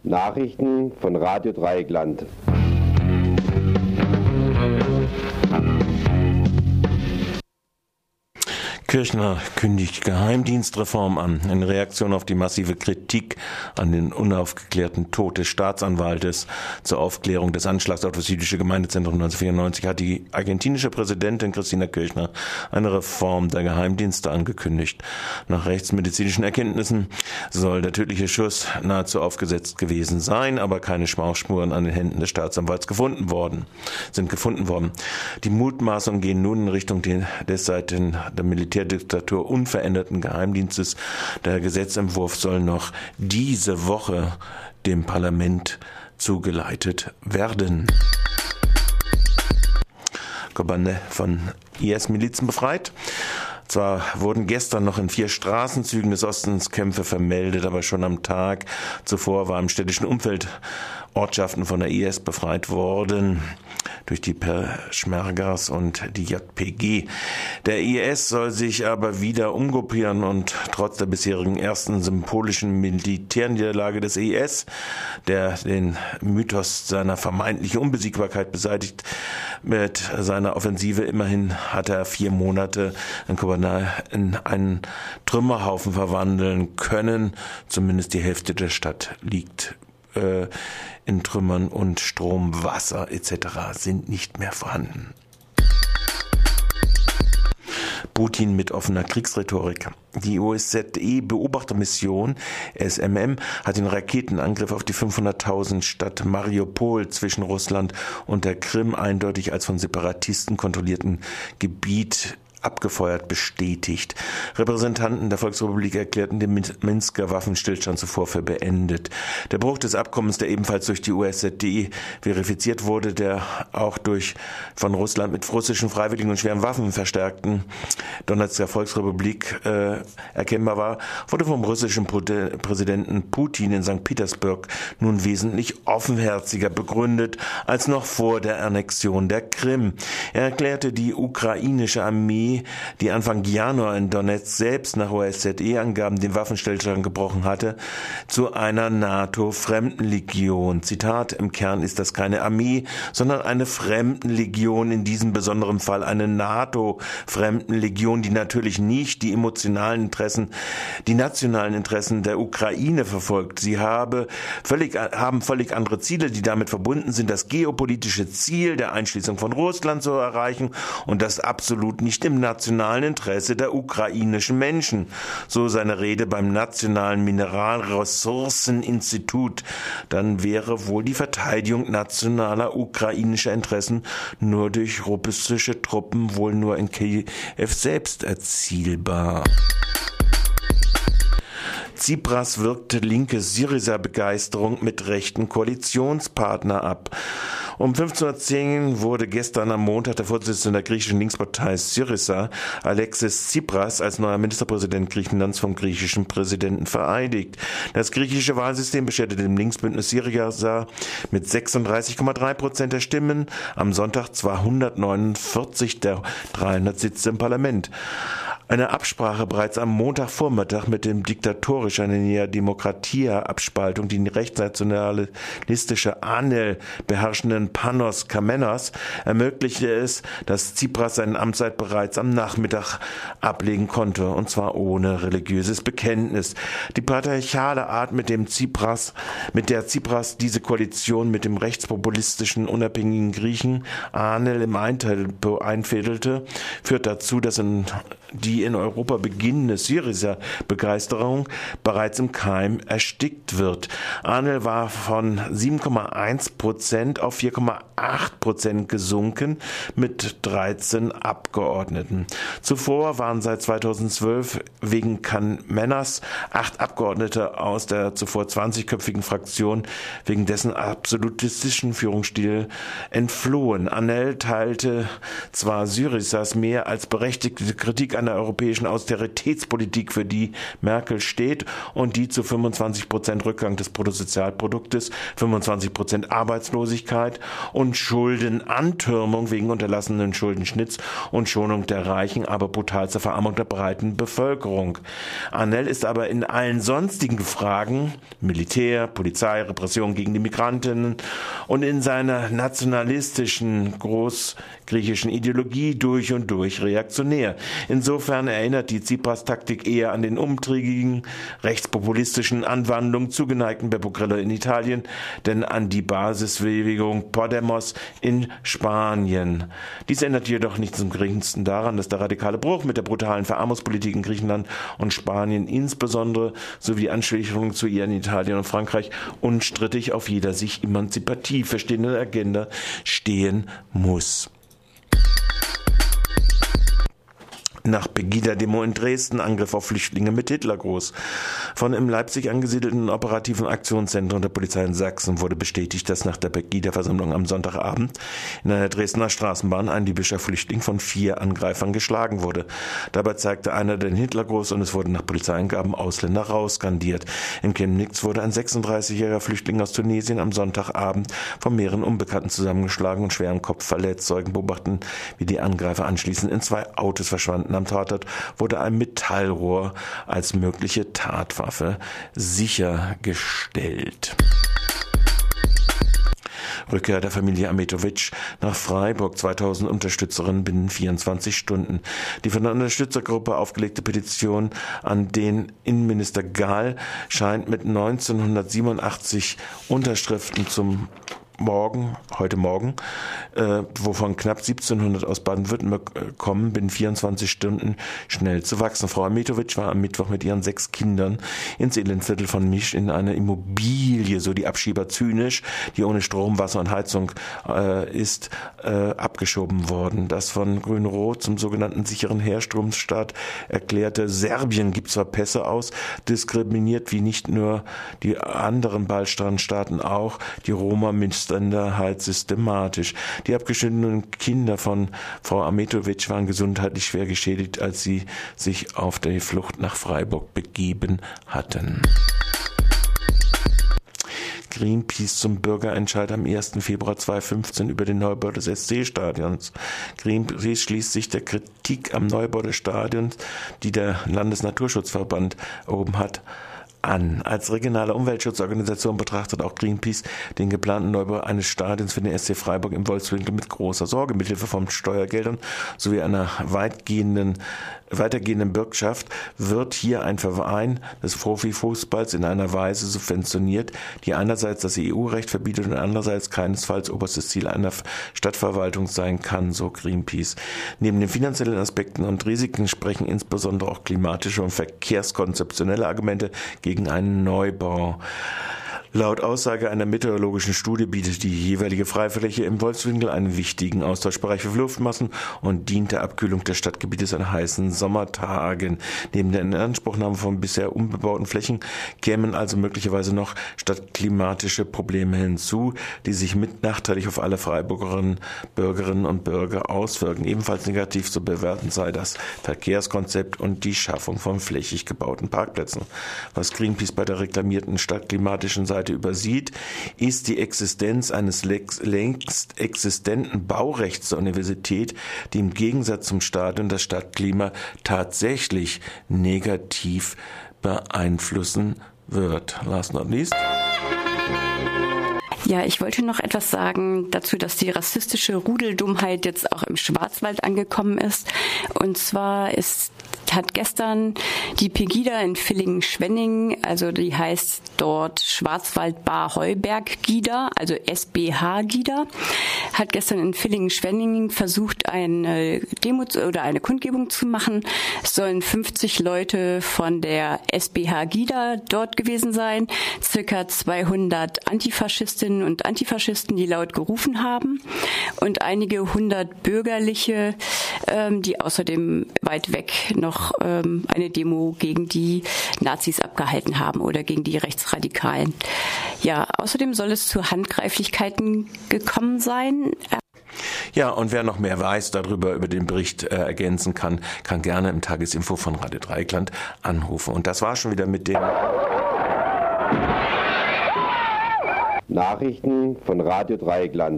Nachrichten von Radio Dreieckland. Kirchner kündigt Geheimdienstreform an, in Reaktion auf die massive Kritik an den unaufgeklärten Tod des Staatsanwaltes zur Aufklärung des Anschlags auf das jüdische Gemeindezentrum 1994 hat die argentinische Präsidentin Cristina Kirchner eine Reform der Geheimdienste angekündigt. Nach rechtsmedizinischen Erkenntnissen soll der tödliche Schuss nahezu aufgesetzt gewesen sein, aber keine Schmauchspuren an den Händen des Staatsanwalts gefunden worden. Die Mutmaßungen gehen nun in Richtung des seit der Militärdiktatur unveränderten Geheimdienstes. Der Gesetzentwurf soll noch diese Woche dem Parlament zugeleitet werden. Kobane von IS-Milizen befreit. Zwar wurden gestern noch in 4 Straßenzügen des Ostens Kämpfe vermeldet, aber schon am Tag zuvor war im städtischen Umfeld Ortschaften von der IS befreit worden durch die Peschmergas und die JPG. Der IS soll sich aber wieder umgruppieren und trotz der bisherigen ersten symbolischen Militärniederlage des IS, der den Mythos seiner vermeintlichen Unbesiegbarkeit beseitigt, mit seiner Offensive immerhin hat er 4 Monate in Kobane in einen Trümmerhaufen verwandeln können. Zumindest die Hälfte der Stadt liegt in Trümmern und Strom, Wasser etc. sind nicht mehr vorhanden. Putin mit offener Kriegsrhetorik. Die OSZE-Beobachtermission SMM hat den Raketenangriff auf die 500.000 Stadt Mariupol zwischen Russland und der Krim eindeutig als von Separatisten kontrollierten Gebiet abgefeuert bestätigt. Repräsentanten der Volksrepublik erklärten den Minsker Waffenstillstand zuvor für beendet. Der Bruch des Abkommens, der ebenfalls durch die OSZE verifiziert wurde, der auch durch von Russland mit russischen Freiwilligen und schweren Waffen verstärkten Donetsker Volksrepublik erkennbar war, wurde vom russischen Präsidenten Putin in St. Petersburg nun wesentlich offenherziger begründet als noch vor der Annexion der Krim. Er erklärte, die ukrainische Armee, die Anfang Januar in Donetsk selbst nach OSZE-Angaben den Waffenstillstand gebrochen hatte, zu einer NATO-Fremdenlegion. Zitat, im Kern ist das keine Armee, sondern eine Fremdenlegion, in diesem besonderen Fall eine NATO-Fremdenlegion, die natürlich nicht die nationalen Interessen der Ukraine verfolgt. Sie haben völlig andere Ziele, die damit verbunden sind, das geopolitische Ziel der Einschließung von Russland zu erreichen und das absolut nicht im nationalen Interesse der ukrainischen Menschen. So seine Rede beim Nationalen Mineralressourceninstitut. Dann wäre wohl die Verteidigung nationaler ukrainischer Interessen nur durch russische Truppen wohl nur in Kiew selbst erzielbar. Tsipras wirkte linke Syriza-Begeisterung mit rechten Koalitionspartner ab. Um 15:10 Uhr wurde gestern am Montag der Vorsitzende der griechischen Linkspartei Syriza, Alexis Tsipras, als neuer Ministerpräsident Griechenlands vom griechischen Präsidenten vereidigt. Das griechische Wahlsystem bestätigte dem Linksbündnis Syriza mit 36,3% der Stimmen am Sonntag 249 der 300 Sitze im Parlament. Eine Absprache bereits am Montagvormittag mit dem diktatorischen Nea Demokratia-Abspaltung, die rechtsnationalistische ANEL beherrschenden Panos Kamenos, ermöglichte es, dass Tsipras seine Amtszeit bereits am Nachmittag ablegen konnte, und zwar ohne religiöses Bekenntnis. Die patriarchale Art, mit der Tsipras diese Koalition mit dem rechtspopulistischen unabhängigen Griechen ANEL im Eintempo einfädelte, führt dazu, dass die in Europa beginnende Syriza-Begeisterung bereits im Keim erstickt wird. ANEL war von 7,1% auf 4,8% gesunken mit 13 Abgeordneten. Zuvor waren seit 2012 wegen Kamenos 8 Abgeordnete aus der zuvor 20-köpfigen Fraktion wegen dessen absolutistischen Führungsstil entflohen. ANEL teilte zwar Syrizas mehr als berechtigte Kritik einer europäischen Austeritätspolitik, für die Merkel steht und die zu 25% Rückgang des Bruttosozialproduktes, 25% Arbeitslosigkeit und Schuldenantürmung wegen unterlassenen Schuldenschnitts und Schonung der Reichen, aber brutalster Verarmung der breiten Bevölkerung. Annell ist aber in allen sonstigen Fragen, Militär, Polizei, Repression gegen die Migrantinnen und in seiner nationalistischen, großgriechischen Ideologie durch und durch reaktionär. Insofern erinnert die Tsipras-Taktik eher an den umtriebigen, rechtspopulistischen Anwandlungen zugeneigten Beppe Grillo in Italien, denn an die Basisbewegung Podemos in Spanien. Dies ändert jedoch nicht zum geringsten daran, dass der radikale Bruch mit der brutalen Verarmungspolitik in Griechenland und Spanien insbesondere sowie die Anschließung zu ihr in Italien und Frankreich unstrittig auf jeder sich emanzipativ verstehenden Agenda stehen muss. Nach Pegida-Demo in Dresden, Angriff auf Flüchtlinge mit Hitlergruß. Von in Leipzig angesiedelten operativen Aktionszentrum der Polizei in Sachsen wurde bestätigt, dass nach der Pegida-Versammlung am Sonntagabend in einer Dresdner Straßenbahn ein libyscher Flüchtling von 4 Angreifern geschlagen wurde. Dabei zeigte einer den Hitlergruß und es wurden nach Polizeiangaben Ausländer rausskandiert. In Chemnitz wurde ein 36-jähriger Flüchtling aus Tunesien am Sonntagabend von mehreren Unbekannten zusammengeschlagen und schwer am Kopf verletzt. Zeugen beobachten, wie die Angreifer anschließend in 2 Autos verschwanden. Am Tatort wurde ein Metallrohr als mögliche Tatwaffe sichergestellt. Rückkehr der Familie Ametovic nach Freiburg, 2000 Unterstützerinnen binnen 24 Stunden. Die von der Unterstützergruppe aufgelegte Petition an den Innenminister Gahl scheint mit 1987 Unterschriften heute Morgen, wovon knapp 1700 aus Baden-Württemberg kommen, binnen 24 Stunden schnell zu wachsen. Frau Ametovic war am Mittwoch mit ihren 6 Kindern ins Elendviertel von Misch in einer Immobilie, so die Abschieber zynisch, die ohne Strom, Wasser und Heizung ist, abgeschoben worden. Das von Grün-Rot zum sogenannten sicheren Herstromsstaat erklärte Serbien gibt zwar Pässe aus, diskriminiert wie nicht nur die anderen Balkanstaaten auch die Roma-Minster halt systematisch. Die abgeschnittenen Kinder von Frau Ametovic waren gesundheitlich schwer geschädigt, als sie sich auf die Flucht nach Freiburg begeben hatten. Greenpeace zum Bürgerentscheid am 1. Februar 2015 über den Neubau des SC-Stadions. Greenpeace schließt sich der Kritik am Neubau des Stadions, die der Landesnaturschutzverband erhoben hat, an. Als regionale Umweltschutzorganisation betrachtet auch Greenpeace den geplanten Neubau eines Stadions für den SC Freiburg im Wolfswinkel mit großer Sorge. Mithilfe von Steuergeldern sowie einer weitergehenden Bürgschaft wird hier ein Verein des Profifußballs in einer Weise subventioniert, die einerseits das EU-Recht verbietet und andererseits keinesfalls oberstes Ziel einer Stadtverwaltung sein kann, so Greenpeace. Neben den finanziellen Aspekten und Risiken sprechen insbesondere auch klimatische und verkehrskonzeptionelle Argumente gegen einen Neubau. Laut Aussage einer meteorologischen Studie bietet die jeweilige Freifläche im Wolfswinkel einen wichtigen Austauschbereich für Luftmassen und dient der Abkühlung des Stadtgebietes an heißen Sommertagen. Neben der Inanspruchnahme von bisher unbebauten Flächen kämen also möglicherweise noch stadtklimatische Probleme hinzu, die sich mit nachteilig auf alle Freiburgerinnen, Bürgerinnen und Bürger auswirken. Ebenfalls negativ zu bewerten sei das Verkehrskonzept und die Schaffung von flächig gebauten Parkplätzen. Was Greenpeace bei der reklamierten stadtklimatischen Seite übersieht, ist die Existenz eines längst existenten Baurechts der Universität, die im Gegensatz zum Stadion das Stadtklima tatsächlich negativ beeinflussen wird. Last not least. Ja, ich wollte noch etwas sagen dazu, dass die rassistische Rudeldummheit jetzt auch im Schwarzwald angekommen ist. Und zwar hat gestern die Pegida in Villingen-Schwenningen, also die heißt dort Schwarzwald-Bar-Heuberg-Gida, also SBH-Gida, hat gestern in Villingen-Schwenningen versucht, eine Demo oder eine Kundgebung zu machen. Es sollen 50 Leute von der SBH-Gida dort gewesen sein, circa 200 Antifaschistinnen und Antifaschisten, die laut gerufen haben und einige 100 Bürgerliche, die außerdem weit weg noch eine Demo gegen die Nazis abgehalten haben oder gegen die Rechtsradikalen. Ja, außerdem soll es zu Handgreiflichkeiten gekommen sein. Ja, und wer noch mehr weiß darüber, über den Bericht ergänzen kann, kann gerne im Tagesinfo von Radio Dreieckland anrufen. Und das war schon wieder mit den Nachrichten von Radio Dreieckland.